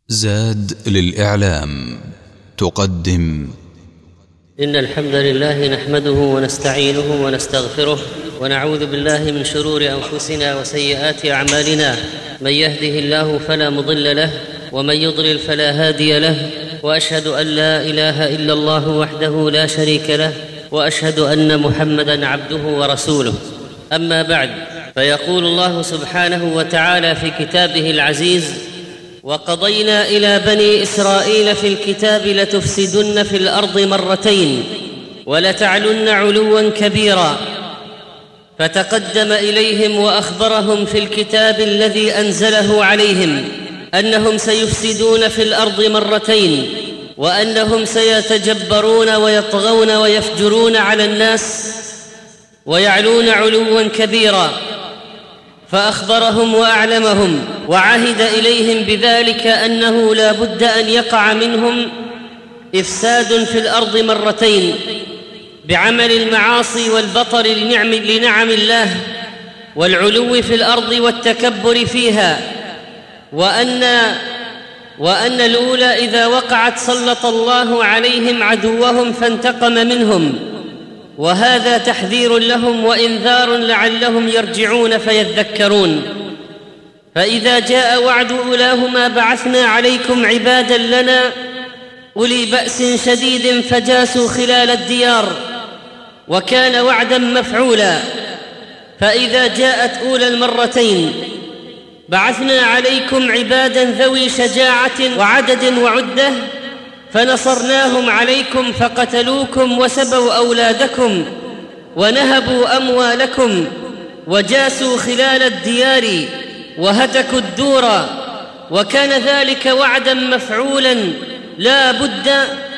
زاد للإعلام تقدم. إن الحمد لله نحمده ونستعينه ونستغفره ونعوذ بالله من شرور أنفسنا وسيئات أعمالنا. من يهده الله فلا مضل له ومن يضلل فلا هادي له، وأشهد أن لا إله إلا الله وحده لا شريك له، وأشهد أن محمدًا عبده ورسوله. أما بعد، فيقول الله سبحانه وتعالى في كتابه العزيز: وقضينا إلى بني إسرائيل في الكتاب لتفسدن في الأرض مرتين ولتعلن علوا كبيرا. فتقدم إليهم وأخبرهم في الكتاب الذي أنزله عليهم أنهم سيفسدون في الأرض مرتين، وأنهم سيتجبرون ويطغون ويفجرون على الناس ويعلون علوا كبيرا. فأخبرهم وأعلمهم وعهد إليهم بذلك أنه لا بد أن يقع منهم إفساد في الأرض مرتين، بعمل المعاصي والبطر لنعم الله والعلو في الأرض والتكبر فيها، وأن الأولى إذا وقعت سلط الله عليهم عدوهم فانتقم منهم، وهذا تحذير لهم وإنذار لعلهم يرجعون فيذكرون. فإذا جاء وعد أولاهما بعثنا عليكم عبادا لنا أولي بأس شديد فجاسوا خلال الديار، وكان وعدا مفعولا. فإذا جاءت أولى المرتين بعثنا عليكم عبادا ذوي شجاعة وعدد وعدة فنصرناهم عليكم فقتلوكم وسبوا أولادكم ونهبوا أموالكم وجاسوا خلال الديار وهتكوا الدور، وكان ذلك وعدا مفعولا لا بد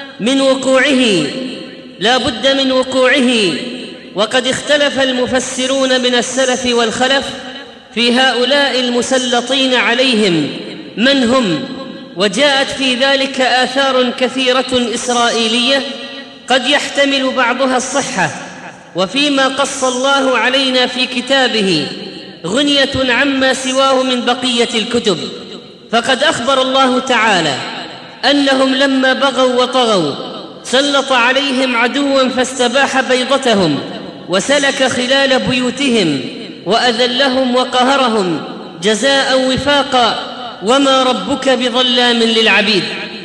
من وقوعه. وقد اختلف المفسرون من السلف والخلف في هؤلاء المسلطين عليهم من هم، وجاءت في ذلك آثار كثيرة إسرائيلية قد يحتمل بعضها الصحة. وفيما قص الله علينا في كتابه غنية عما سواه من بقية الكتب، فقد أخبر الله تعالى أنهم لما بغوا وطغوا سلط عليهم عدوا فاستباح بيضتهم وسلك خلال بيوتهم وأذلهم وقهرهم جزاء وفاقا، وما ربك بظلام للعبيد،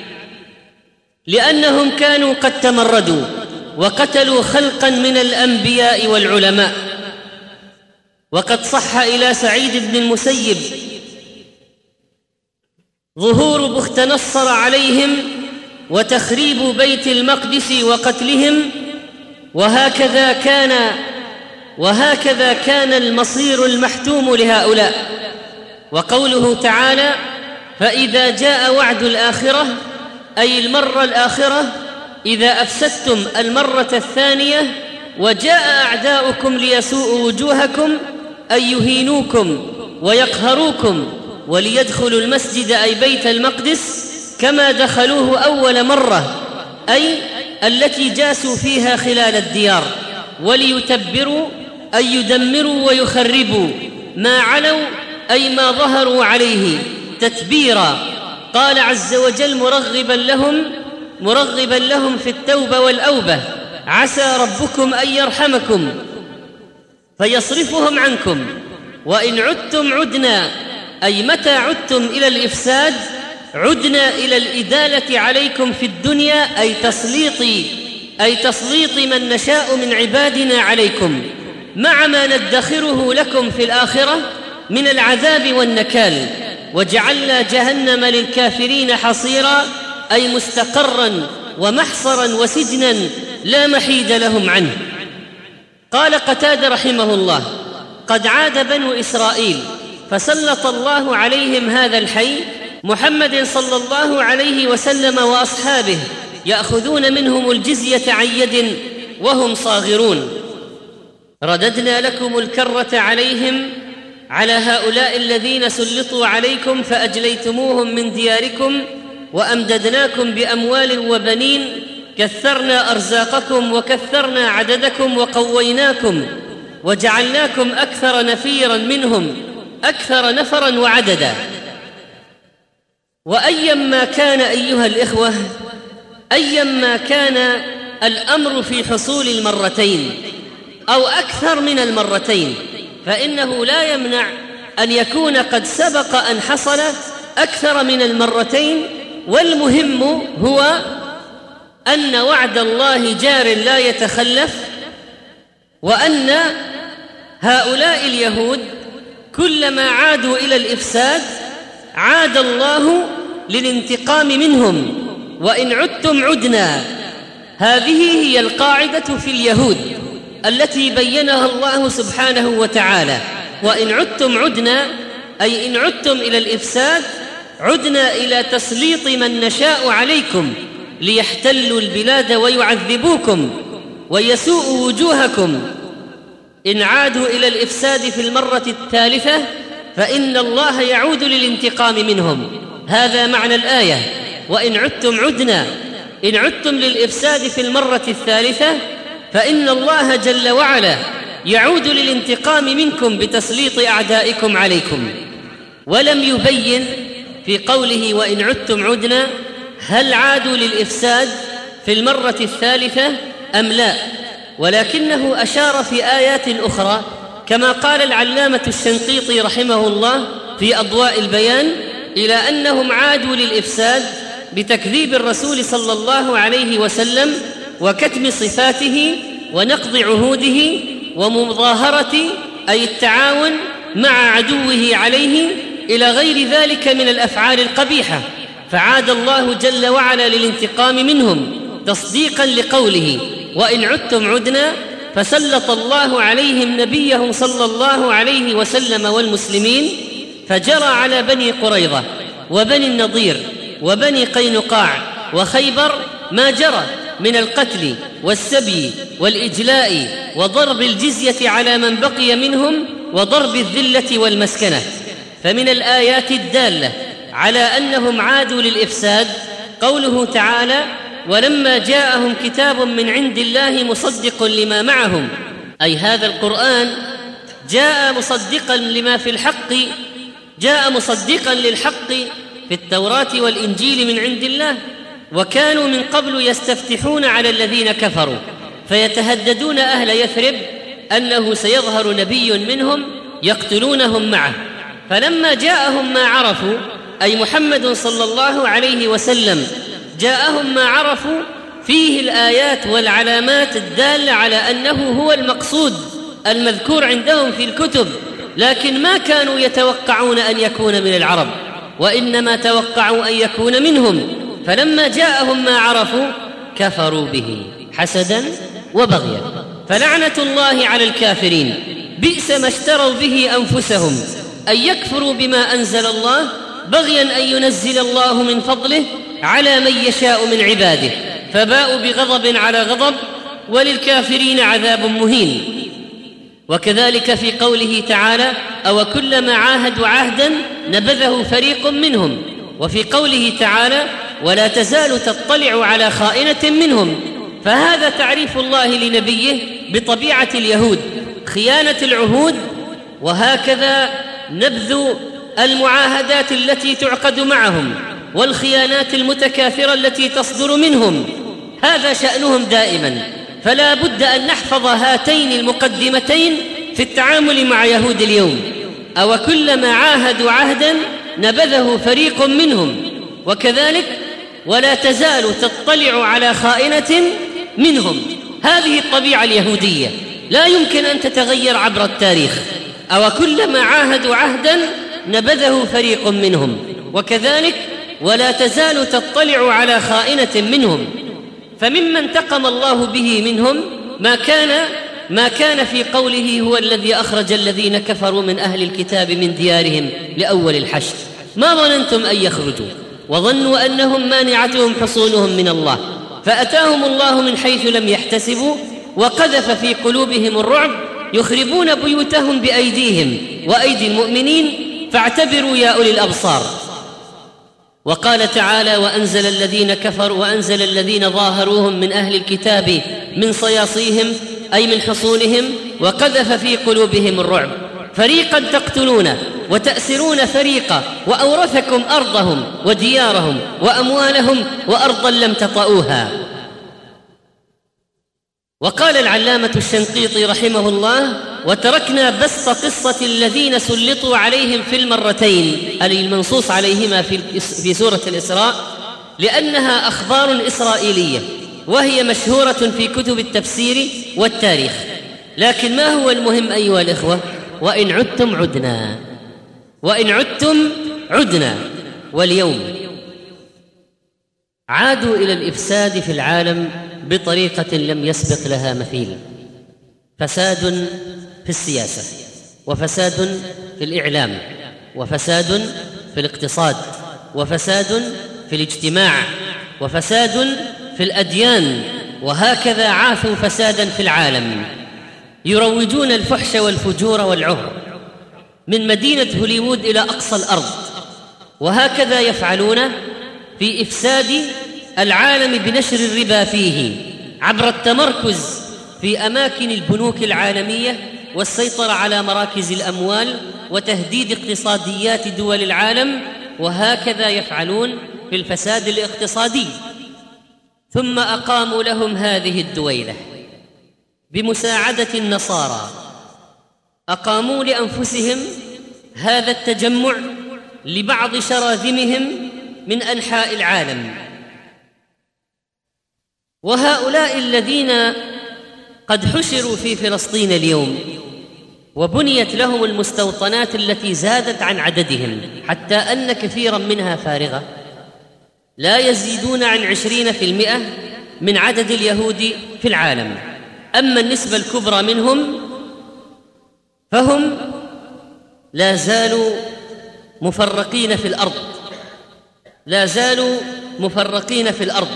لأنهم كانوا قد تمردوا وقتلوا خلقا من الأنبياء والعلماء. وقد صح إلى سعيد بن المسيب ظهور بخت نصر عليهم وتخريب بيت المقدس وقتلهم، وهكذا كان المصير المحتوم لهؤلاء. وقوله تعالى: فإذا جاء وعد الآخرة، أي المرة الآخرة، إذا أفسدتم المرة الثانية وجاء أعداؤكم ليسوءوا وجوهكم، أي يهينوكم ويقهروكم وليدخلوا المسجد أي بيت المقدس كما دخلوه أول مرة، أي التي جاسوا فيها خلال الديار، وليتبروا أي يدمروا ويخربوا ما علوا أي ما ظهروا عليه تتبيرا. قال عز وجل مرغبا لهم في التوبة والأوبة: عسى ربكم أن يرحمكم فيصرفهم عنكم، وإن عدتم عدنا، أي متى عدتم إلى الإفساد عدنا إلى الإدالة عليكم في الدنيا، أي تسليط من نشاء من عبادنا عليكم، مع ما ندخره لكم في الآخرة من العذاب والنكال. وجعلنا جهنم للكافرين حصيرا، أي مستقرا ومحصرا وسجنا لا محيد لهم عنه. قال قتادة رحمه الله: قد عاد بنو إسرائيل فسلط الله عليهم هذا الحي محمد صلى الله عليه وسلم وأصحابه يأخذون منهم الجزية عن يد وهم صاغرون. رددنا لكم الكرة عليهم على هؤلاء الذين سلطوا عليكم فأجليتموهم من دياركم، وأمددناكم بأموال وبنين، كثرنا أرزاقكم وكثرنا عددكم وقويناكم وجعلناكم أكثر نفيرا منهم، أكثر نفرا وعددا. وأيما كان أيها الإخوة، أيما كان الأمر في حصول المرتين أو أكثر من المرتين، فإنه لا يمنع أن يكون قد سبق أن حصل أكثر من المرتين، والمهم هو أن وعد الله جار لا يتخلف، وأن هؤلاء اليهود كلما عادوا إلى الإفساد عاد الله للانتقام منهم، وإن عدتم عدنا. هذه هي القاعدة في اليهود التي بينها الله سبحانه وتعالى، وإن عدتم عدنا، أي إن عدتم إلى الإفساد عدنا إلى تسليط من نشاء عليكم ليحتلوا البلاد ويعذبوكم ويسوءوا وجوهكم. إن عادوا إلى الإفساد في المرة الثالثة فإن الله يعود للانتقام منهم. هذا معنى الآية، وإن عدتم عدنا. إن عدتم للإفساد في المرة الثالثة فإن الله جل وعلا يعود للانتقام منكم بتسليط أعدائكم عليكم. ولم يبين في قوله وإن عدتم عدنا هل عادوا للإفساد في المرة الثالثة أم لا، ولكنه أشار في آيات أخرى كما قال العلامة الشنقيطي رحمه الله في أضواء البيان إلى أنهم عادوا للإفساد بتكذيب الرسول صلى الله عليه وسلم وكتم صفاته ونقض عهوده ومظاهرة أي التعاون مع عدوه عليه إلى غير ذلك من الأفعال القبيحة، فعاد الله جل وعلا للانتقام منهم تصديقا لقوله وإن عدتم عدنا، فسلط الله عليهم نبيه صلى الله عليه وسلم والمسلمين، فجرى على بني قريظة وبني النضير وبني قينقاع وخيبر ما جرى من القتل والسبي والإجلاء وضرب الجزية على من بقي منهم وضرب الذلة والمسكنة. فمن الآيات الدالة على أنهم عادوا للإفساد قوله تعالى ولما جاءهم كتاب من عند الله مصدق لما معهم، أي هذا القرآن جاء مصدقا لما في الحق، جاء مصدقا للحق في التوراة والإنجيل من عند الله، وكانوا من قبل يستفتحون على الذين كفروا فيتهددون أهل يثرب أنه سيظهر نبي منهم يقتلونهم معه. فلما جاءهم ما عرفوا، أي محمد صلى الله عليه وسلم جاءهم ما عرفوا فيه الآيات والعلامات الدالة على أنه هو المقصود المذكور عندهم في الكتب، لكن ما كانوا يتوقعون أن يكون من العرب، وإنما توقعوا أن يكون منهم. فلما جاءهم ما عرفوا كفروا به حسدا وبغيا. فلعنة الله على الكافرين، بئس ما اشتروا به أنفسهم أن يكفروا بما أنزل الله بغيا أن ينزل الله من فضله على من يشاء من عباده، فباءوا بغضب على غضب وللكافرين عذاب مهين. وكذلك في قوله تعالى أو كلما عاهدوا عهدا نبذه فريق منهم، وفي قوله تعالى ولا تزال تطلع على خائنة منهم. فهذا تعريف الله لنبيه بطبيعة اليهود، خيانة العهود، وهكذا نبذ المعاهدات التي تعقد معهم والخيانات المتكاثرة التي تصدر منهم، هذا شأنهم دائما. فلا بد أن نحفظ هاتين المقدمتين في التعامل مع يهود اليوم، أو كلما عاهدوا عهدا نبذه فريق منهم، وكذلك ولا تزال تطلع على خائنة منهم. هذه الطبيعة اليهودية لا يمكن أن تتغير عبر التاريخ. أو كلما عاهدوا عهدا نبذه فريق منهم، وكذلك ولا تزال تطلع على خائنة منهم. فمما انتقم الله به منهم ما كان في قوله هو الذي أخرج الذين كفروا من أهل الكتاب من ديارهم لأول الحشر ما ظننتم أن يخرجوا وظنوا أنهم مانعتهم حصونهم من الله فأتاهم الله من حيث لم يحتسبوا وقذف في قلوبهم الرعب يخربون بيوتهم بأيديهم وأيدي المؤمنين فاعتبروا يا أولي الأبصار. وقال تعالى وأنزل الذين كفروا وأنزل الذين ظاهروهم من أهل الكتاب من صياصيهم أي من حصونهم وقذف في قلوبهم الرعب فريقا تقتلون وتأسرون فريقا وأورثكم أرضهم وديارهم وأموالهم وأرضا لم تطئوها. وقال العلامة الشنقيطي رحمه الله: وتركنا بسط قصة الذين سلطوا عليهم في المرتين المنصوص عليهما في سورة الإسراء، لأنها أخبار إسرائيلية وهي مشهورة في كتب التفسير والتاريخ. لكن ما هو المهم أيها الإخوة؟ وإن عدتم عدنا، وإن عدتم عدنا. واليوم عادوا إلى الإفساد في العالم بطريقة لم يسبق لها مثيل: فساد في السياسة، وفساد في الإعلام، وفساد في الاقتصاد، وفساد في الاجتماع، وفساد في الأديان، وهكذا عاثوا فسادا في العالم. يروجون الفحش والفجور والعهر من مدينة هوليوود إلى أقصى الأرض، وهكذا يفعلون في إفساد العالم بنشر الربا فيه عبر التمركز في أماكن البنوك العالمية والسيطرة على مراكز الأموال وتهديد اقتصاديات دول العالم، وهكذا يفعلون في الفساد الاقتصادي. ثم أقاموا لهم هذه الدويلة بمساعدة النصارى، أقاموا لأنفسهم هذا التجمع لبعض شراذمهم من أنحاء العالم. وهؤلاء الذين قد حشروا في فلسطين اليوم وبنيت لهم المستوطنات التي زادت عن عددهم حتى أن كثيرا منها فارغة، لا يزيدون عن 20% من عدد اليهود في العالم. أما النسبة الكبرى منهم فهم لا زالوا مفرقين في الأرض، لا زالوا مفرقين في الأرض.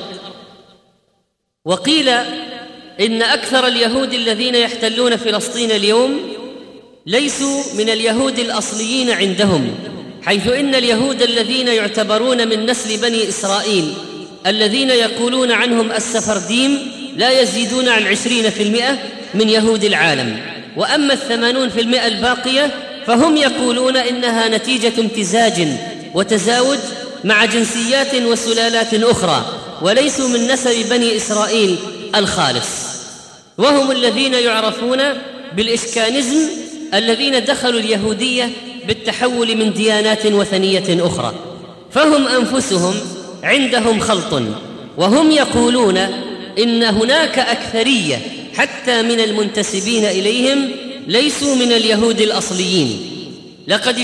وقيل إن أكثر اليهود الذين يحتلون فلسطين اليوم ليسوا من اليهود الأصليين عندهم، حيث إن اليهود الذين يعتبرون من نسل بني إسرائيل الذين يقولون عنهم السفرديم لا يزيدون عن 20% من يهود العالم. وأما 80% الباقية فهم يقولون إنها نتيجة امتزاج وتزاوج مع جنسيات وسلالات أخرى، وليسوا من نسل بني إسرائيل الخالص. وهم الذين يعرفون بالإشكانيزم، الذين دخلوا اليهودية بالتحول من ديانات وثنية أخرى. فهم أنفسهم عندهم خلط، وهم يقولون إن هناك أكثرية حتى من المنتسبين إليهم ليسوا من اليهود الأصليين. لقد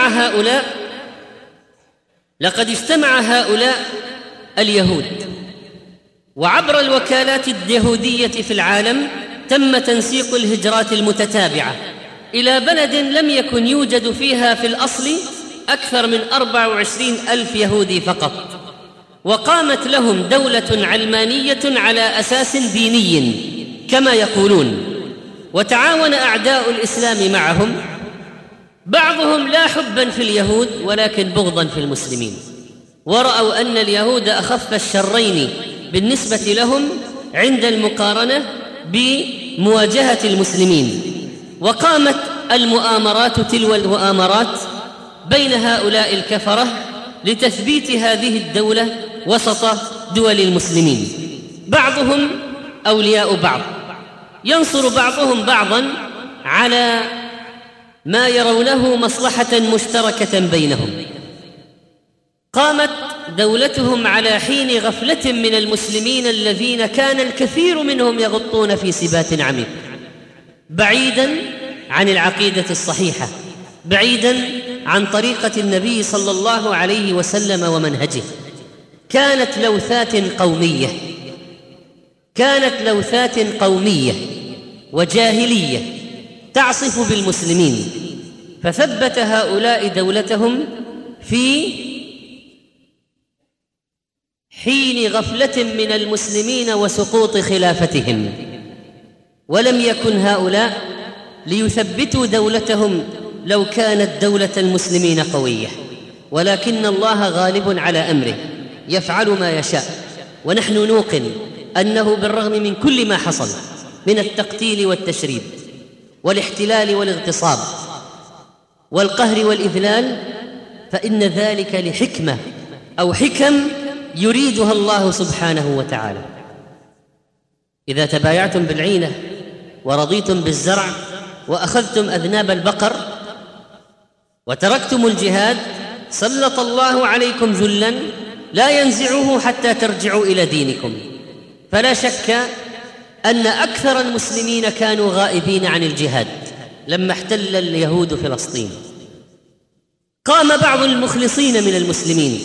اجتمع هؤلاء اليهود، وعبر الوكالات اليهودية في العالم تم تنسيق الهجرات المتتابعة إلى بلد لم يكن يوجد فيها في الأصل أكثر من 24,000 يهودي فقط، وقامت لهم دولة علمانية على أساس ديني كما يقولون. وتعاون أعداء الإسلام معهم، بعضهم لا حبا في اليهود ولكن بغضا في المسلمين، ورأوا أن اليهود أخف الشرين بالنسبة لهم عند المقارنة بمواجهة المسلمين. وقامت المؤامرات تلو المؤامرات بين هؤلاء الكفرة لتثبيت هذه الدولة وسط دول المسلمين. بعضهم أولياء بعض، ينصر بعضهم بعضا على ما يرونه مصلحة مشتركة بينهم. قامت دولتهم على حين غفلة من المسلمين الذين كان الكثير منهم يغطون في سبات عميق، بعيدا عن العقيدة الصحيحة، بعيدا عن طريقة النبي صلى الله عليه وسلم ومنهجه. كانت لوثات قومية وجاهلية تعصف بالمسلمين، فثبت هؤلاء دولتهم في حين غفلة من المسلمين وسقوط خلافتهم. ولم يكن هؤلاء ليثبتوا دولتهم لو كانت دولة المسلمين قوية، ولكن الله غالب على أمره يفعل ما يشاء. ونحن نوقن أنه بالرغم من كل ما حصل من التقتيل والتشريد والاحتلال والاغتصاب والقهر والإذلال، فإن ذلك لحكمة أو حكم يريدها الله سبحانه وتعالى. إذا تبايعتم بالعينة ورضيتم بالزرع وأخذتم أذناب البقر وتركتم الجهاد، سلط الله عليكم ذلا لا ينزعه حتى ترجعوا إلى دينكم. فلا شك أن أكثر المسلمين كانوا غائبين عن الجهاد لما احتل اليهود فلسطين. قام بعض المخلصين من المسلمين،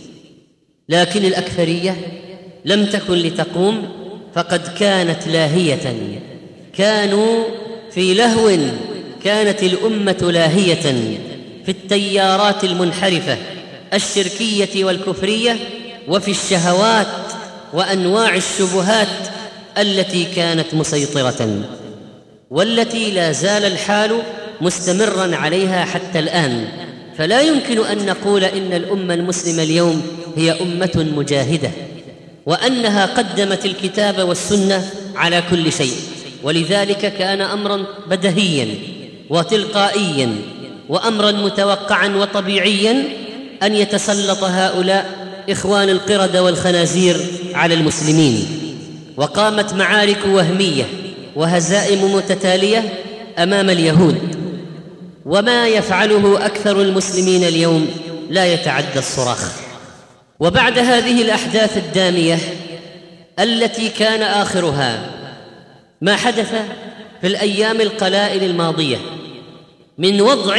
لكن الأكثرية لم تكن لتقوم، فقد كانت لاهية، كانوا في لهو، كانت الأمة لاهية في التيارات المنحرفة الشركية والكفرية، وفي الشهوات وأنواع الشبهات التي كانت مسيطرة، والتي لا زال الحال مستمرا عليها حتى الآن. فلا يمكن أن نقول إن الأمة المسلمة اليوم هي أمة مجاهدة، وأنها قدمت الكتاب والسنة على كل شيء. ولذلك كان أمرا بديهيا وتلقائيا وأمرا متوقعا وطبيعيا أن يتسلط هؤلاء إخوان القردة والخنازير على المسلمين، وقامت معارك وهمية وهزائم متتالية أمام اليهود. وما يفعله أكثر المسلمين اليوم لا يتعدى الصراخ. وبعد هذه الأحداث الدامية التي كان آخرها ما حدث في الأيام القلائل الماضية من وضع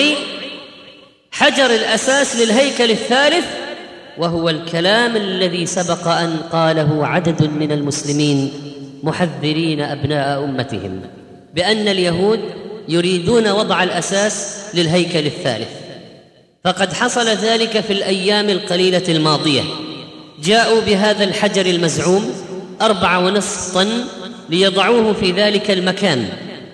حجر الأساس للهيكل الثالث، وهو الكلام الذي سبق أن قاله عدد من المسلمين محذرين أبناء أمتهم بأن اليهود يريدون وضع الأساس للهيكل الثالث. فقد حصل ذلك في الأيام القليلة الماضية. جاءوا بهذا الحجر المزعوم 4.5 طن ليضعوه في ذلك المكان،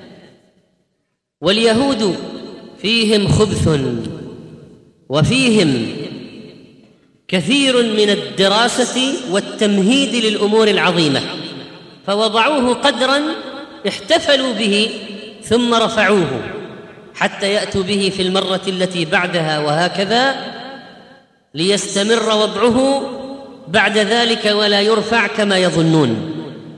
واليهود فيهم خبث وفيهم كثير من الدراسة والتمهيد للأمور العظيمة، فوضعوه قدرا احتفلوا به ثم رفعوه حتى يأتوا به في المرة التي بعدها، وهكذا ليستمر وضعه بعد ذلك ولا يرفع كما يظنون.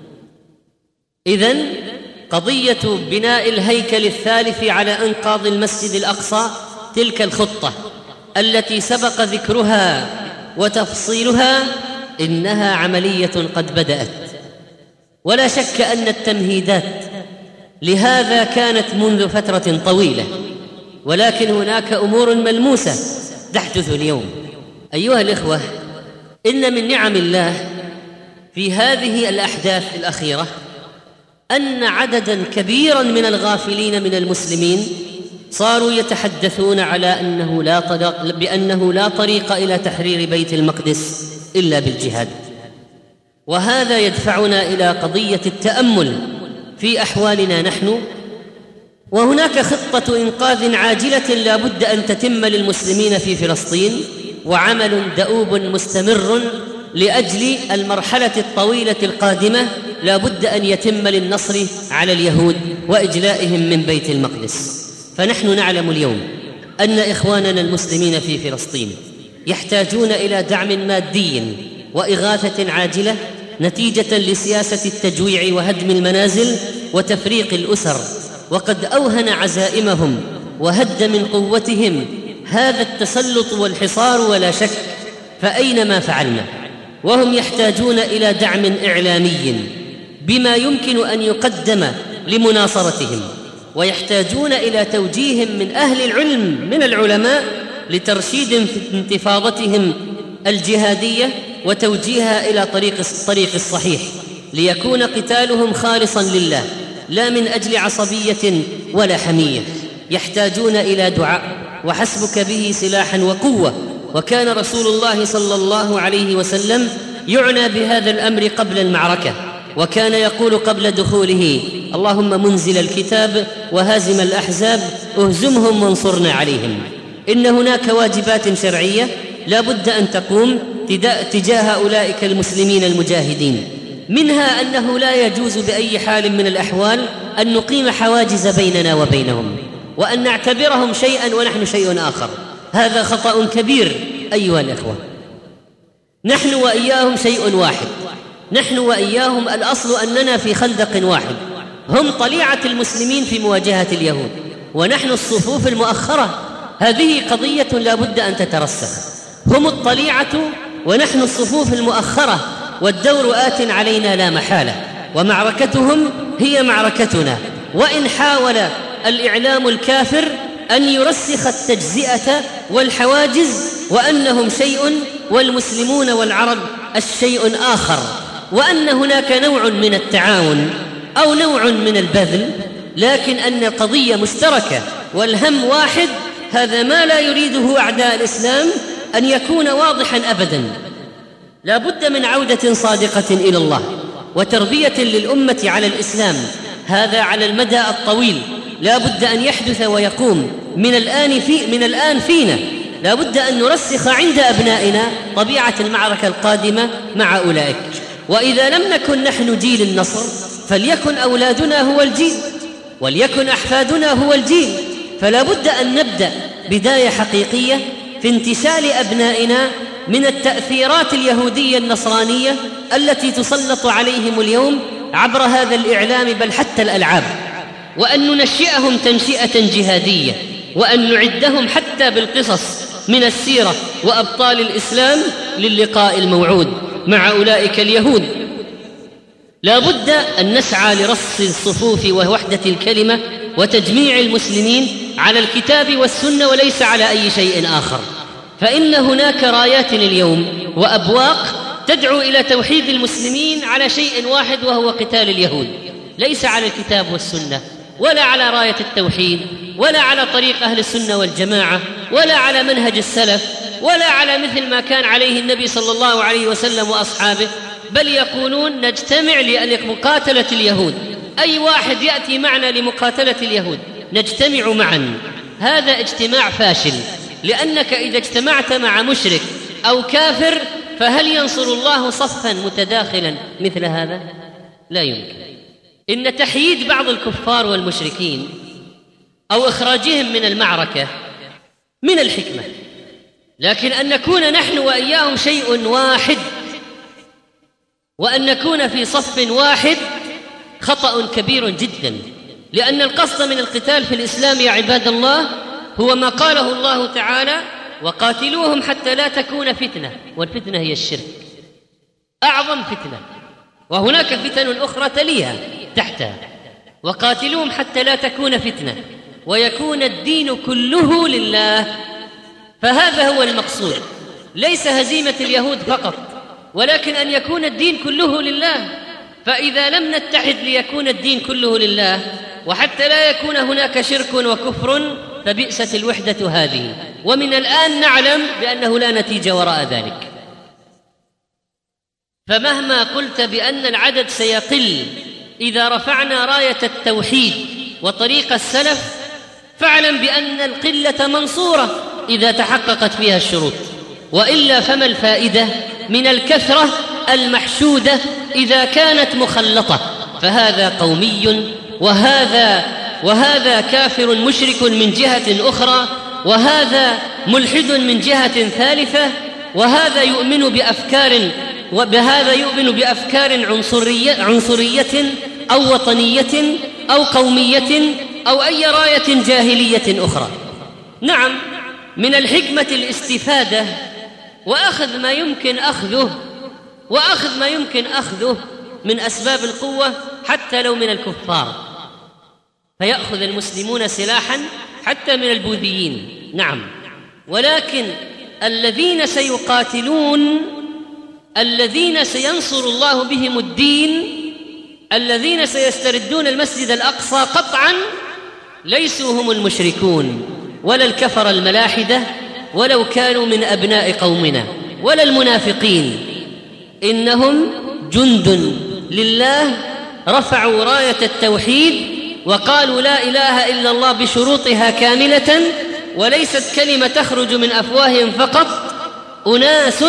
إذن قضية بناء الهيكل الثالث على أنقاض المسجد الأقصى، تلك الخطة التي سبق ذكرها وتفصيلها، إنها عملية قد بدأت. ولا شك أن التمهيدات لهذا كانت منذ فترة طويلة، ولكن هناك أمور ملموسة تحدث اليوم. أيها الإخوة، إن من نعم الله في هذه الأحداث الأخيرة أن عدداً كبيراً من الغافلين من المسلمين صاروا يتحدثون على بأنه لا طريق إلى تحرير بيت المقدس إلا بالجهاد. وهذا يدفعنا إلى قضية التأمل في أحوالنا نحن. وهناك خطة إنقاذ عاجلة لا بد أن تتم للمسلمين في فلسطين، وعمل دؤوب مستمر لأجل المرحلة الطويلة القادمة لا بد أن يتم للنصر على اليهود وإجلائهم من بيت المقدس. فنحن نعلم اليوم أن إخواننا المسلمين في فلسطين يحتاجون إلى دعم مادي وإغاثة عاجلة نتيجة لسياسة التجويع وهدم المنازل وتفريق الأسر، وقد أوهن عزائمهم وهد من قوتهم هذا التسلط والحصار ولا شك. فأينما فعلنا وهم يحتاجون إلى دعم إعلامي بما يمكن أن يقدم لمناصرتهم، ويحتاجون إلى توجيه من أهل العلم من العلماء لترشيد في انتفاضتهم الجهادية وتوجيهها إلى الطريق الصحيح، ليكون قتالهم خالصا لله لا من أجل عصبية ولا حمية. يحتاجون إلى دعاء وحسبك به سلاحا وقوة. وكان رسول الله صلى الله عليه وسلم يعنى بهذا الأمر قبل المعركة، وكان يقول قبل دخوله: اللهم منزل الكتاب وهازم الأحزاب اهزمهم وانصرنا عليهم. إن هناك واجبات شرعية لا بد أن تقوم تجاه أولئك المسلمين المجاهدين، منها أنه لا يجوز بأي حال من الأحوال أن نقيم حواجز بيننا وبينهم، وأن نعتبرهم شيئا ونحن شيء آخر. هذا خطأ كبير أيها الإخوة. نحن وإياهم شيء واحد، نحن وإياهم الأصل أننا في خندق واحد. هم طليعة المسلمين في مواجهة اليهود ونحن الصفوف المؤخرة. هذه قضية لا بد أن تترسخ. هم الطليعة ونحن الصفوف المؤخرة، والدور آت علينا لا محالة، ومعركتهم هي معركتنا. وإن حاول الإعلام الكافر أن يرسخ التجزئة والحواجز وأنهم شيء والمسلمون والعرب الشيء آخر، وأن هناك نوع من التعاون أو نوع من البذل، لكن أن القضية مشتركة والهم واحد، هذا ما لا يريده أعداء الإسلام أن يكون واضحا أبدا. لا بد من عودة صادقة إلى الله وتربية للأمة على الإسلام، هذا على المدى الطويل لا بد أن يحدث ويقوم من الآن فينا. لا بد أن نرسخ عند أبنائنا طبيعة المعركة القادمة مع أولئك. وإذا لم نكن نحن جيل النصر فليكن أولادنا هو الجيل، وليكن أحفادنا هو الجيل. فلا بد أن نبدأ بداية حقيقية في انتشال أبنائنا من التأثيرات اليهودية النصرانية التي تسلط عليهم اليوم عبر هذا الإعلام، بل حتى الألعاب، وأن ننشئهم تنشئة جهادية، وأن نعدهم حتى بالقصص من السيرة وأبطال الإسلام للقاء الموعود مع أولئك اليهود. لا بد أن نسعى لرص الصفوف ووحدة الكلمة وتجميع المسلمين على الكتاب والسنة وليس على أي شيء آخر. فإن هناك رايات اليوم وأبواق تدعو إلى توحيد المسلمين على شيء واحد وهو قتال اليهود، ليس على الكتاب والسنة ولا على راية التوحيد ولا على طريق أهل السنة والجماعة ولا على منهج السلف ولا على مثل ما كان عليه النبي صلى الله عليه وسلم وأصحابه، بل يقولون نجتمع لمقاتلة اليهود. أي واحد يأتي معنا لمقاتلة اليهود نجتمع معا. هذا اجتماع فاشل، لأنك إذا اجتمعت مع مشرك أو كافر فهل ينصر الله صفا متداخلا مثل هذا؟ لا يمكن. إن تحييد بعض الكفار والمشركين أو إخراجهم من المعركة من الحكمة، لكن أن نكون نحن وإياهم شيء واحد وأن نكون في صف واحد خطأ كبير جدا. لأن القصد من القتال في الإسلام يا عباد الله هو ما قاله الله تعالى: وقاتلوهم حتى لا تكون فتنة، والفتنة هي الشرك، أعظم فتنة، وهناك فتن أخرى تليها تحتها. وقاتلوهم حتى لا تكون فتنة ويكون الدين كله لله. فهذا هو المقصود، ليس هزيمة اليهود فقط، ولكن أن يكون الدين كله لله. فإذا لم نتحد ليكون الدين كله لله وحتى لا يكون هناك شرك وكفر فبئست الوحدة هذه. ومن الآن نعلم بأنه لا نتيجة وراء ذلك. فمهما قلت بأن العدد سيقل إذا رفعنا راية التوحيد وطريق السلف، فاعلم بأن القلة منصورة إذا تحققت فيها الشروط، وإلا فما الفائدة من الكثرة المحشودة إذا كانت مخلطة؟ فهذا قومي وهذا كافر مشرك من جهة أخرى، وهذا ملحد من جهة ثالثة، وهذا يؤمن بأفكار عنصرية أو وطنية أو قومية أو أي راية جاهلية أخرى. نعم، من الحكمة الاستفادة وأخذ ما يمكن أخذه من أسباب القوة حتى لو من الكفار، فيأخذ المسلمون سلاحا حتى من البوذيين. نعم، ولكن الذين سيقاتلون، الذين سينصر الله بهم الدين، الذين سيستردون المسجد الأقصى قطعا ليسوا هم المشركون ولا الكفر الملاحدة ولو كانوا من أبناء قومنا ولا المنافقين. إنهم جند لله رفعوا راية التوحيد وقالوا لا إله إلا الله بشروطها كاملة، وليست كلمة تخرج من أفواههم فقط. أناس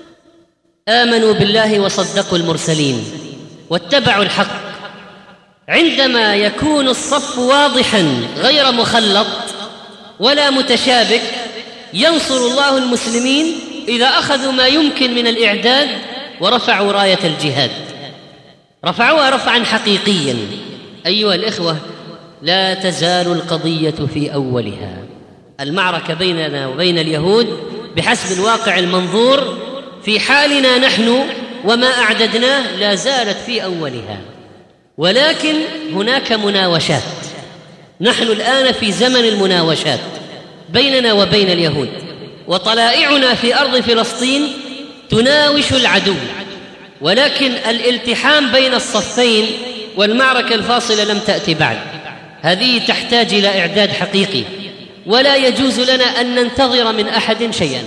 آمنوا بالله وصدقوا المرسلين واتبعوا الحق. عندما يكون الصف واضحا غير مخلط ولا متشابك ينصر الله المسلمين إذا أخذوا ما يمكن من الإعداد ورفعوا راية الجهاد، رفعوها رفعا حقيقيا. أيها الإخوة، لا تزال القضية في أولها. المعركة بيننا وبين اليهود بحسب الواقع المنظور في حالنا نحن وما أعددناه لا زالت في أولها، ولكن هناك مناوشات. نحن الآن في زمن المناوشات بيننا وبين اليهود، وطلائعنا في أرض فلسطين تناوش العدو، ولكن الالتحام بين الصفين والمعركة الفاصلة لم تأتي بعد. هذه تحتاج إلى إعداد حقيقي، ولا يجوز لنا أن ننتظر من أحد شيئا.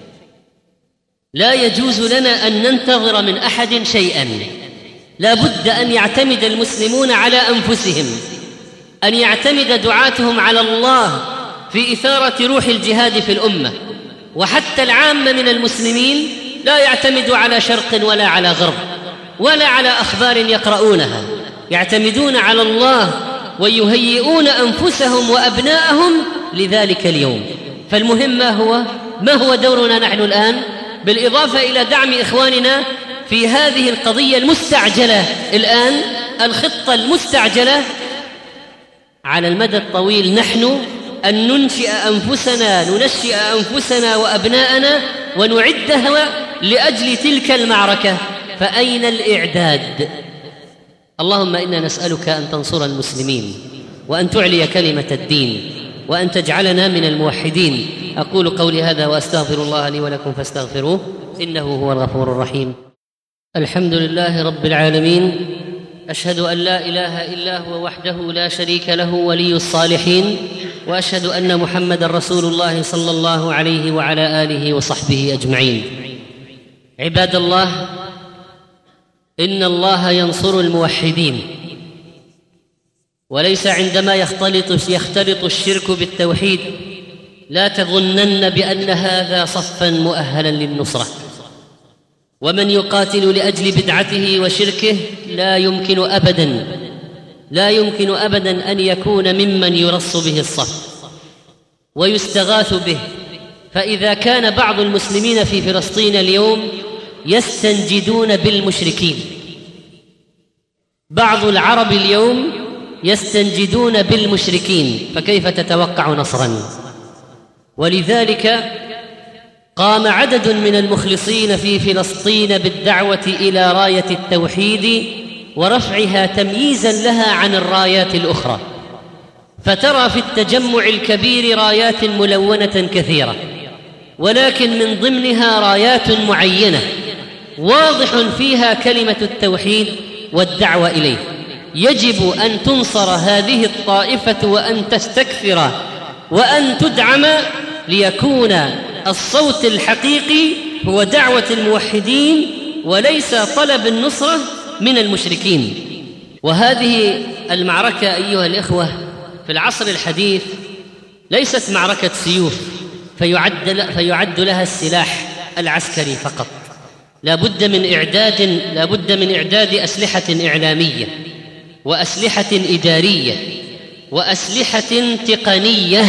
لا يجوز لنا أن ننتظر من أحد شيئا. لا بد أن يعتمد المسلمون على أنفسهم، أن يعتمد دعاتهم على الله في إثارة روح الجهاد في الأمة. وحتى العامة من المسلمين لا يعتمد على شرق ولا على غرب ولا على أخبار يقرؤونها، يعتمدون على الله ويهيئون أنفسهم وأبناءهم لذلك اليوم. فالمهم ما هو دورنا نحن الآن، بالإضافة إلى دعم إخواننا في هذه القضية المستعجلة الآن، الخطة المستعجلة على المدى الطويل، نحن أن ننشئ أنفسنا وأبناءنا ونعدها لأجل تلك المعركة. فأين الإعداد؟ اللهم إنا نسألك أن تنصر المسلمين وأن تعلي كلمة الدين وأن تجعلنا من الموحدين. أقول قولي هذا وأستغفر الله لي ولكم فاستغفروه إنه هو الغفور الرحيم. الحمد لله رب العالمين، أشهد أن لا إله إلا هو وحده لا شريك له ولي الصالحين، وأشهد أن محمدًا رسول الله صلى الله عليه وعلى آله وصحبه أجمعين. عباد الله، إن الله ينصر الموحدين، وليس عندما يختلط الشرك بالتوحيد. لا تظنن بأن هذا صفاً مؤهلاً للنصرة. ومن يقاتل لأجل بدعته وشركه لا يمكن أبداً أن يكون ممن يرص به الصف ويستغاث به. فإذا كان بعض المسلمين في فلسطين اليوم يستنجدون بالمشركين، بعض العرب اليوم يستنجدون بالمشركين، فكيف تتوقع نصراً؟ ولذلك قام عدد من المخلصين في فلسطين بالدعوة إلى راية التوحيد ورفعها تمييزاً لها عن الرايات الأخرى. فترى في التجمع الكبير رايات ملونة كثيرة، ولكن من ضمنها رايات معينة واضح فيها كلمة التوحيد والدعوة إليه. يجب أن تنصر هذه الطائفة وأن تستكثر وأن تدعم، ليكون الصوت الحقيقي هو دعوة الموحدين وليس طلب النصرة من المشركين. وهذه المعركة أيها الإخوة في العصر الحديث ليست معركة سيوف فيعد لها السلاح العسكري فقط. لا بد من إعداد أسلحة إعلامية وأسلحة إدارية وأسلحة تقنية.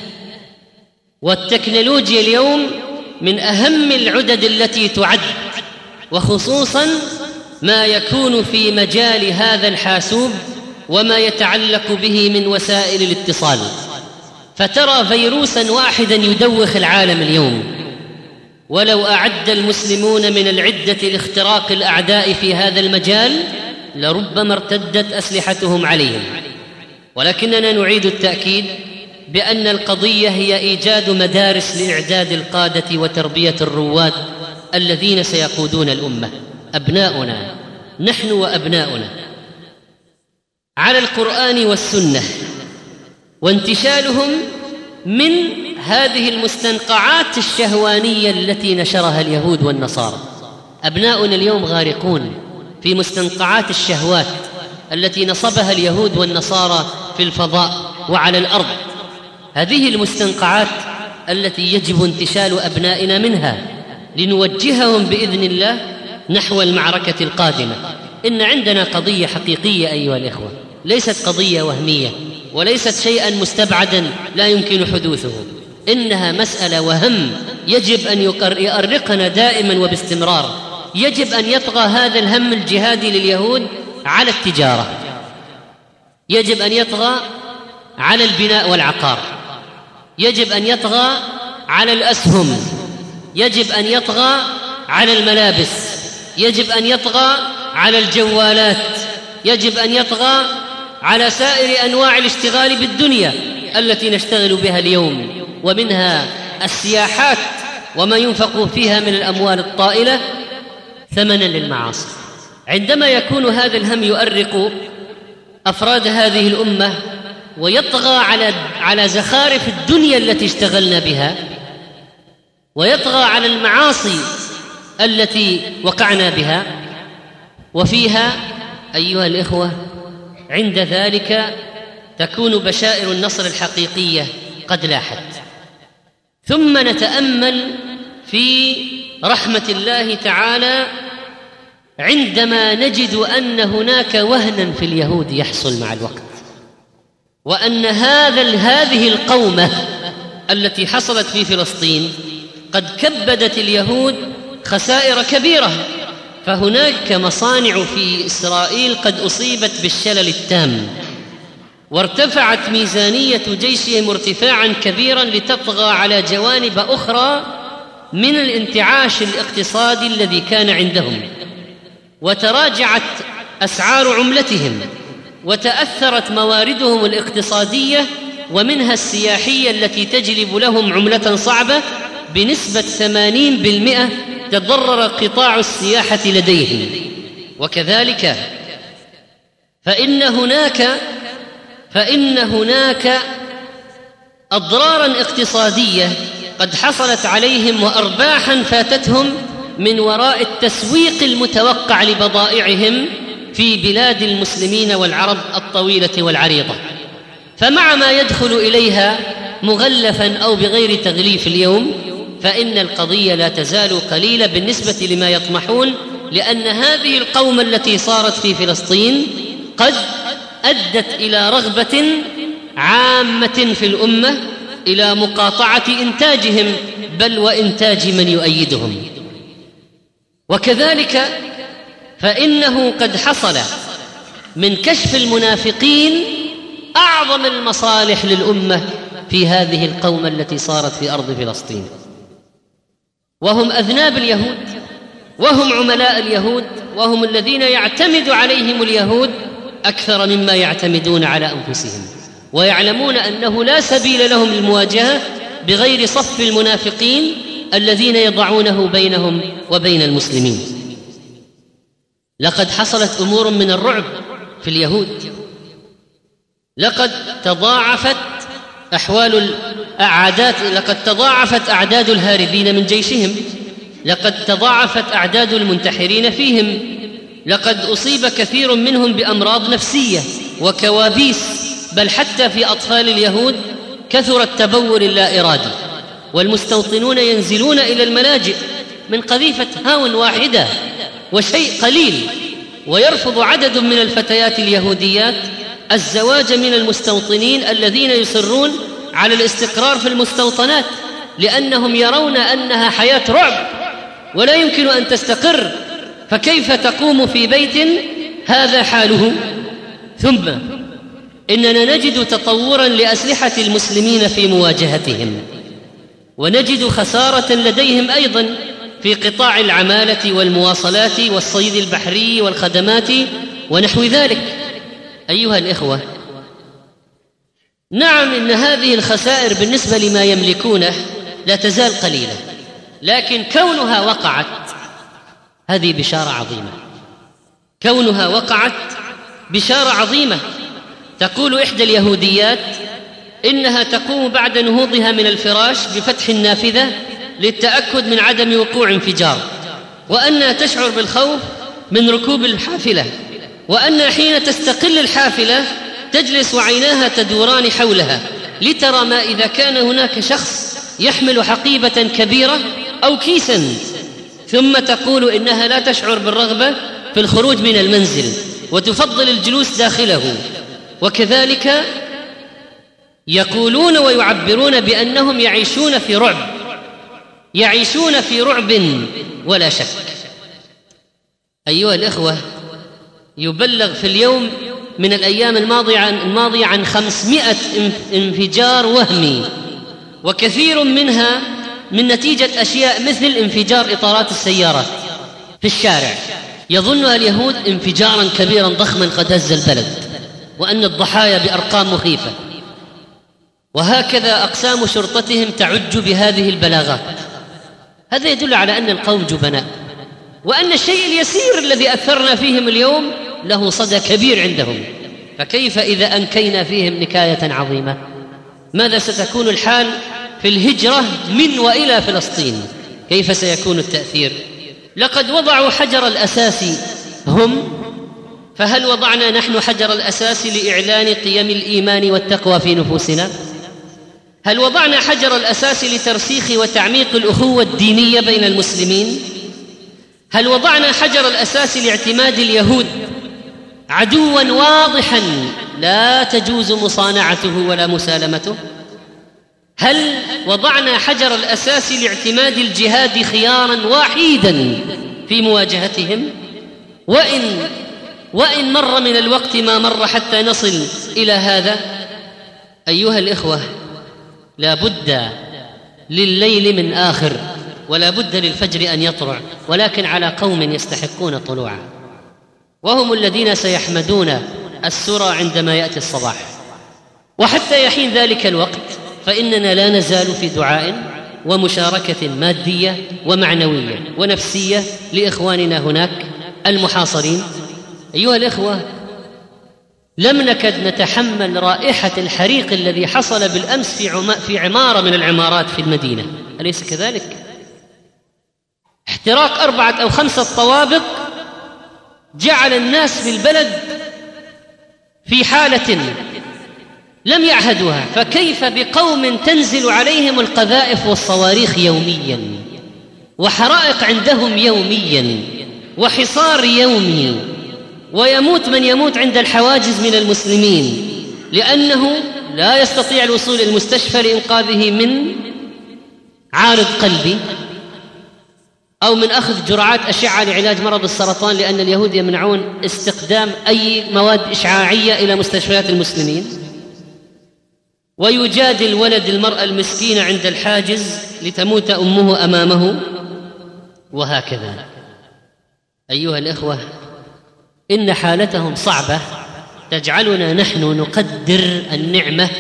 والتكنولوجيا اليوم من أهم العدد التي تعد، وخصوصاً ما يكون في مجال هذا الحاسوب وما يتعلق به من وسائل الاتصال. فترى فيروساً واحداً يدوخ العالم اليوم، ولو أعد المسلمون من العدة لاختراق الأعداء في هذا المجال لربما ارتدت أسلحتهم عليهم. ولكننا نعيد التأكيد بأن القضية هي إيجاد مدارس لإعداد القادة وتربية الرواد الذين سيقودون الأمة، أبناؤنا نحن وأبناؤنا، على القرآن والسنة، وانتشالهم من هذه المستنقعات الشهوانية التي نشرها اليهود والنصارى. أبناؤنا اليوم غارقون في مستنقعات الشهوات التي نصبها اليهود والنصارى في الفضاء وعلى الأرض. هذه المستنقعات التي يجب انتشال أبنائنا منها لنوجههم بإذن الله نحو المعركة القادمة. إن عندنا قضية حقيقية أيها الإخوة، ليست قضية وهمية وليست شيئا مستبعدا لا يمكن حدوثه، إنها مسألة وهم يجب أن يؤرقنا دائما وباستمرار. يجب أن يطغى هذا الهم الجهادي لليهود على التجارة، يجب أن يطغى على البناء والعقار، يجب أن يطغى على الأسهم، يجب أن يطغى على الملابس، يجب أن يطغى على الجوالات، يجب أن يطغى على سائر أنواع الاشتغال بالدنيا التي نشتغل بها اليوم، ومنها السياحات وما ينفق فيها من الأموال الطائلة ثمنا للمعاصي. عندما يكون هذا الهم يؤرق أفراد هذه الأمة ويطغى على زخارف الدنيا التي اشتغلنا بها، ويطغى على المعاصي التي وقعنا بها وفيها، أيها الإخوة، عند ذلك تكون بشائر النصر الحقيقية قد لاحت. ثم نتأمل في رحمة الله تعالى عندما نجد أن هناك وهنا في اليهود يحصل مع الوقت، وأن هذه القومة التي حصلت في فلسطين قد كبدت اليهود خسائر كبيرة. فهناك مصانع في إسرائيل قد أصيبت بالشلل التام، وارتفعت ميزانية جيشهم ارتفاعا كبيرا لتطغى على جوانب أخرى من الانتعاش الاقتصادي الذي كان عندهم، وتراجعت أسعار عملتهم، وتأثرت مواردهم الاقتصادية ومنها السياحية التي تجلب لهم عملة صعبة بنسبة 80%. تضرر قطاع السياحة لديهم. وكذلك فإن هناك أضرارا اقتصادية قد حصلت عليهم وأرباحا فاتتهم من وراء التسويق المتوقع لبضائعهم في بلاد المسلمين والعرب الطويلة والعريضة. فمع ما يدخل إليها مغلفا أو بغير تغليف اليوم، فإن القضية لا تزال قليلة بالنسبة لما يطمحون، لأن هذه القومة التي صارت في فلسطين قد أدت إلى رغبة عامة في الأمة إلى مقاطعة إنتاجهم، بل وإنتاج من يؤيدهم. وكذلك فإنه قد حصل من كشف المنافقين أعظم المصالح للأمة في هذه القومة التي صارت في أرض فلسطين، وهم أذناب اليهود، وهم عملاء اليهود، وهم الذين يعتمد عليهم اليهود أكثر مما يعتمدون على أنفسهم، ويعلمون أنه لا سبيل لهم للمواجهة بغير صف المنافقين الذين يضعونه بينهم وبين المسلمين. لقد حصلت أمور من الرعب في اليهود، لقد تضاعفت أحوال الأعداد، لقد تضاعفت أعداد الهاربين من جيشهم، لقد تضاعفت أعداد المنتحرين فيهم، لقد أصيب كثير منهم بأمراض نفسية وكوابيس، بل حتى في أطفال اليهود كثر التبول اللا إرادي، والمستوطنون ينزلون إلى الملاجئ من قذيفة هاون واحدة وشيء قليل، ويرفض عدد من الفتيات اليهوديات الزواج من المستوطنين الذين يصرون على الاستقرار في المستوطنات، لأنهم يرون أنها حياة رعب ولا يمكن أن تستقر، فكيف تقوم في بيت هذا حاله؟ ثم إننا نجد تطورا لأسلحة المسلمين في مواجهتهم، ونجد خسارة لديهم أيضا في قطاع العمالة والمواصلات والصيد البحري والخدمات ونحو ذلك. أيها الإخوة، نعم إن هذه الخسائر بالنسبة لما يملكونه لا تزال قليلة، لكن كونها وقعت هذه بشارة عظيمة، كونها وقعت بشارة عظيمة. تقول إحدى اليهوديات إنها تقوم بعد نهوضها من الفراش بفتح النافذة للتأكد من عدم وقوع انفجار، وأنها تشعر بالخوف من ركوب الحافلة، وأن حين تستقل الحافلة تجلس وعيناها تدوران حولها لترى ما إذا كان هناك شخص يحمل حقيبة كبيرة أو كيسا، ثم تقول إنها لا تشعر بالرغبة في الخروج من المنزل وتفضل الجلوس داخله، وكذلك يقولون ويعبرون بأنهم يعيشون في رعب ولا شك. أيها الإخوة، يبلغ في اليوم من الأيام الماضية عن 500 انفجار وهمي، وكثير منها من نتيجة أشياء مثل انفجار إطارات السيارات في الشارع يظنها اليهود انفجارا كبيرا ضخما قد هز البلد، وأن الضحايا بأرقام مخيفة. وهكذا أقسام شرطتهم تعج بهذه البلاغات. هذا يدل على أن القوم جبناء، وأن الشيء اليسير الذي أثرنا فيهم اليوم له صدى كبير عندهم، فكيف إذا أنكينا فيهم نكاية عظيمة؟ ماذا ستكون الحال في الهجرة من وإلى فلسطين؟ كيف سيكون التأثير؟ لقد وضعوا حجر الأساس هم، فهل وضعنا نحن حجر الأساس لإعلان قيم الإيمان والتقوى في نفوسنا؟ هل وضعنا حجر الأساس لترسيخ وتعميق الأخوة الدينية بين المسلمين؟ هل وضعنا حجر الأساس لاعتماد اليهود عدوا واضحا لا تجوز مصانعته ولا مسالمته؟ هل وضعنا حجر الأساس لاعتماد الجهاد خيارا وحيدا في مواجهتهم؟ وإن مر من الوقت ما مر حتى نصل إلى هذا. أيها الإخوة، لا بد لليل من آخر، ولا بد للفجر أن يطلع، ولكن على قوم يستحقون طلوعا، وهم الذين سيحمدون السرى عندما يأتي الصباح. وحتى يحين ذلك الوقت فإننا لا نزال في دعاء ومشاركة مادية ومعنوية ونفسية لإخواننا هناك المحاصرين. أيها الإخوة، لم نكد نتحمل رائحة الحريق الذي حصل بالأمس في عمارة من العمارات في المدينة، أليس كذلك؟ احتراق 4 أو 5 طوابق جعل الناس في البلد في حالة لم يعهدوها، فكيف بقوم تنزل عليهم القذائف والصواريخ يوميا، وحرائق عندهم يوميا، وحصار يومي، ويموت من يموت عند الحواجز من المسلمين لأنه لا يستطيع الوصول إلى المستشفى لإنقاذه من عارض قلبي أو من أخذ جرعات أشعة لعلاج مرض السرطان، لأن اليهود يمنعون استخدام أي مواد إشعاعية إلى مستشفيات المسلمين. ويجادل ولد المرأة المسكينة عند الحاجز لتموت أمه أمامه، وهكذا. أيها الإخوة، إن حالتهم صعبة تجعلنا نحن نقدر النعمة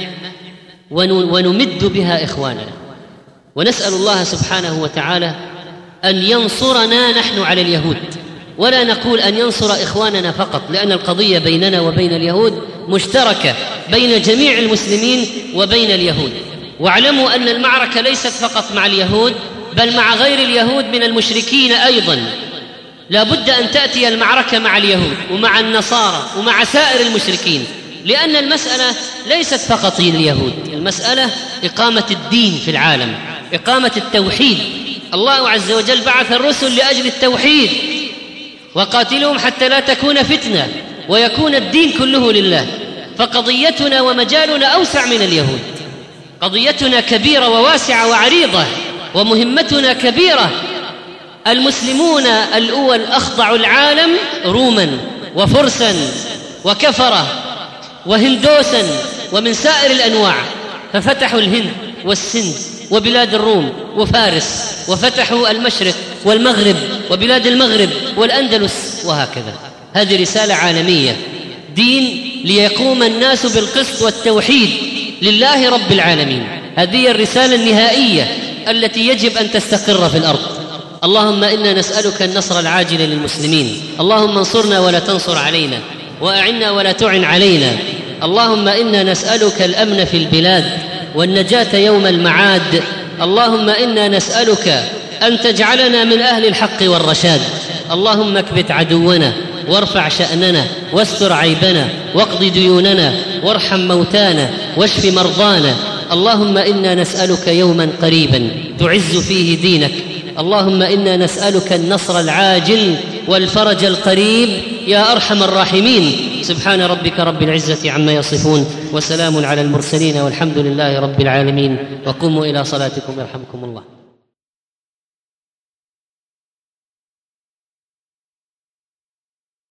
ونمد بها إخواننا، ونسأل الله سبحانه وتعالى أن ينصرنا نحن على اليهود، ولا نقول أن ينصر إخواننا فقط، لأن القضية بيننا وبين اليهود مشتركة بين جميع المسلمين وبين اليهود. واعلموا أن المعركة ليست فقط مع اليهود، بل مع غير اليهود من المشركين أيضا. لا بد أن تأتي المعركة مع اليهود ومع النصارى ومع سائر المشركين، لأن المسألة ليست فقط لليهود، المسألة إقامة الدين في العالم، إقامة التوحيد. الله عز وجل بعث الرسل لأجل التوحيد، وقاتلهم حتى لا تكون فتنة ويكون الدين كله لله. فقضيتنا ومجالنا أوسع من اليهود، قضيتنا كبيرة وواسعة وعريضة، ومهمتنا كبيرة. المسلمون الأول أخضعوا العالم روما وفرسا وكفرة وهندوسا ومن سائر الأنواع، ففتحوا الهند والسند وبلاد الروم وفارس، وفتحوا المشرق والمغرب وبلاد المغرب والأندلس، وهكذا. هذه رسالة عالمية، دين ليقوم الناس بالقسط والتوحيد لله رب العالمين. هذه الرسالة النهائية التي يجب أن تستقر في الأرض. اللهم إنا نسألك النصر العاجل للمسلمين، اللهم انصرنا ولا تنصر علينا، وأعنا ولا تعن علينا. اللهم إنا نسألك الأمن في البلاد والنجاة يوم المعاد. اللهم إنا نسألك أن تجعلنا من أهل الحق والرشاد. اللهم اكبت عدونا وارفع شأننا واستر عيبنا واقض ديوننا وارحم موتانا واشف مرضانا. اللهم إنا نسألك يوما قريبا تعز فيه دينك. اللهم إنا نسألك النصر العاجل والفرج القريب يا أرحم الراحمين. سبحان ربك رب العزة عما يصفون، وسلام على المرسلين، والحمد لله رب العالمين. وقوموا إلى صلاتكم يرحمكم الله.